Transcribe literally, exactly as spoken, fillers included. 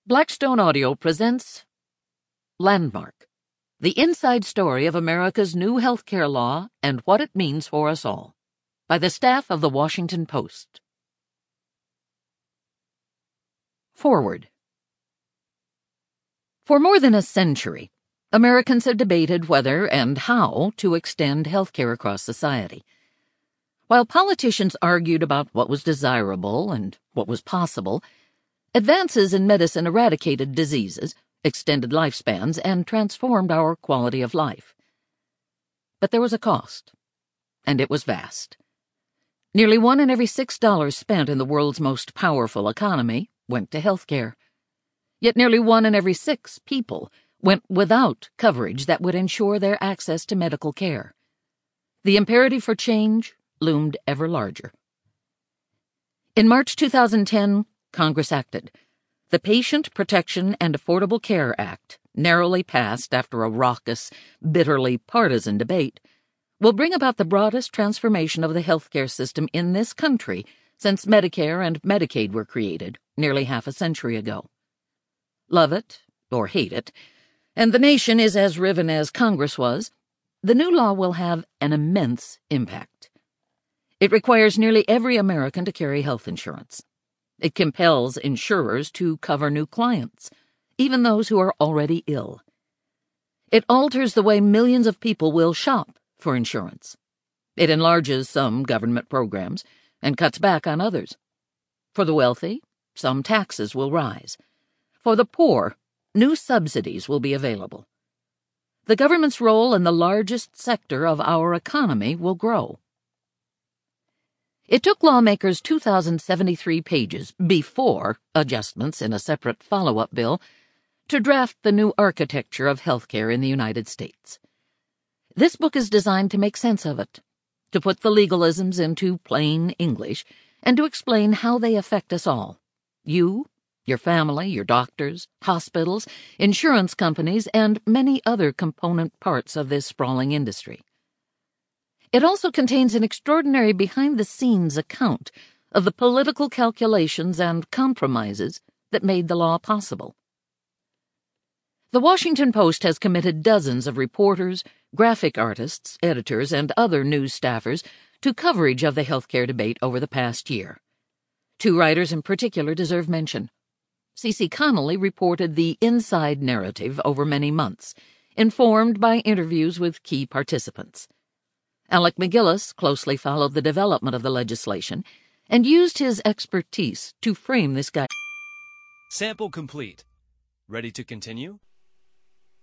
Blackstone Audio presents Landmark, the inside story of America's new healthcare law and what it means for us all, by the staff of the Washington Post. Forward. For more than a century, Americans have debated whether and how to extend healthcare across society. While politicians argued about what was desirable and what was possible, advances in medicine eradicated diseases, extended lifespans, and transformed our quality of life. But there was a cost, and it was vast. Nearly one in every six dollars spent in the world's most powerful economy went to healthcare. Yet nearly one in every six people went without coverage that would ensure their access to medical care. The imperative for change loomed ever larger. In March two thousand ten, Congress acted. The Patient Protection and Affordable Care Act, narrowly passed after a raucous, bitterly partisan debate, will bring about the broadest transformation of the healthcare system in this country since Medicare and Medicaid were created nearly half a century ago. Love it or hate it, and the nation is as riven as Congress was, the new law will have an immense impact. It requires nearly every American to carry health insurance. It compels insurers to cover new clients, even those who are already ill. It alters the way millions of people will shop for insurance. It enlarges some government programs and cuts back on others. For the wealthy, some taxes will rise. For the poor, new subsidies will be available. The government's role in the largest sector of our economy will grow. It took lawmakers two thousand seventy-three pages before adjustments in a separate follow-up bill to draft the new architecture of healthcare in the United States. This book is designed to make sense of it, to put the legalisms into plain English, and to explain how they affect us all. You, your family, your doctors, hospitals, insurance companies, and many other component parts of this sprawling industry. It also contains an extraordinary behind-the-scenes account of the political calculations and compromises that made the law possible. The Washington Post has committed dozens of reporters, graphic artists, editors, and other news staffers to coverage of the healthcare debate over the past year. Two writers in particular deserve mention. Cece Connolly reported the inside narrative over many months, informed by interviews with key participants. Alec MacGillis closely followed the development of the legislation and used his expertise to frame this guide. Sample complete. Ready to continue?